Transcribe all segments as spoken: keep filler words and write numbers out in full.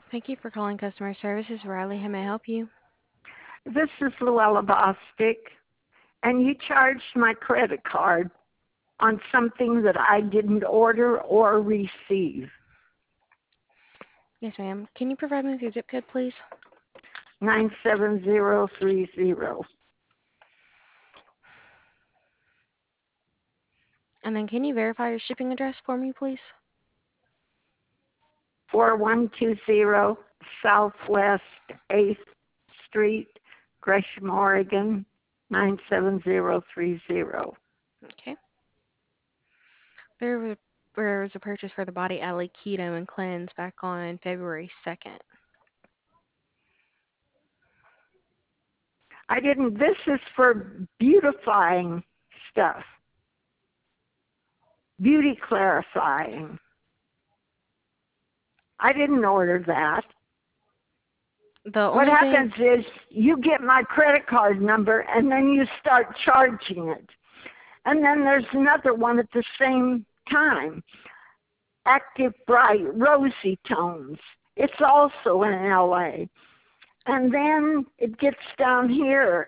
Thank you for calling customer services. Riley, how may I help you? This is Luella Bostic, and you charged my credit card on something that I didn't order or receive. Yes, ma'am. Can you provide me with your zip code, please? nine seven zero three zero. And then can you verify your shipping address for me, please? four one two zero Southwest eighth Street, Gresham, Oregon, nine seven zero three zero. Okay. There was, there was a purchase for the Body Alley Keto and Cleanse back on February second. I didn't, this is for beautifying stuff, beauty clarifying. I didn't order that. The What only thing, happens is you get my credit card number and then you start charging it. And then there's another one at the same time, Active Bright Rosy Tones. It's also in L A. And then it gets down here.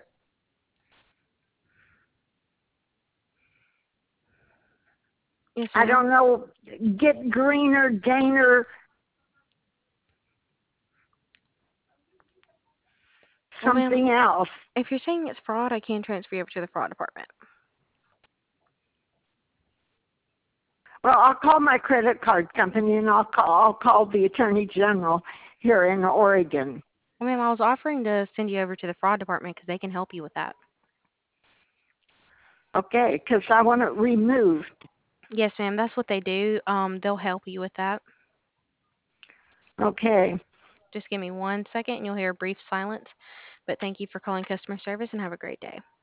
yes, I ma'am. don't know, Get Greener, Gainer, Well, ma'am, something else. if you're saying it's fraud, I can transfer you over to the fraud department. Well, I'll call my credit card company and I'll call, I'll call the Attorney General here in Oregon. Well, ma'am, I was offering to send you over to the fraud department because they can help you with that. Okay, because I want it removed. Yes, ma'am. That's what they do. Um, they'll help you with that. Okay. Just give me one second and you'll hear a brief silence. But thank you for calling customer service and have a great day.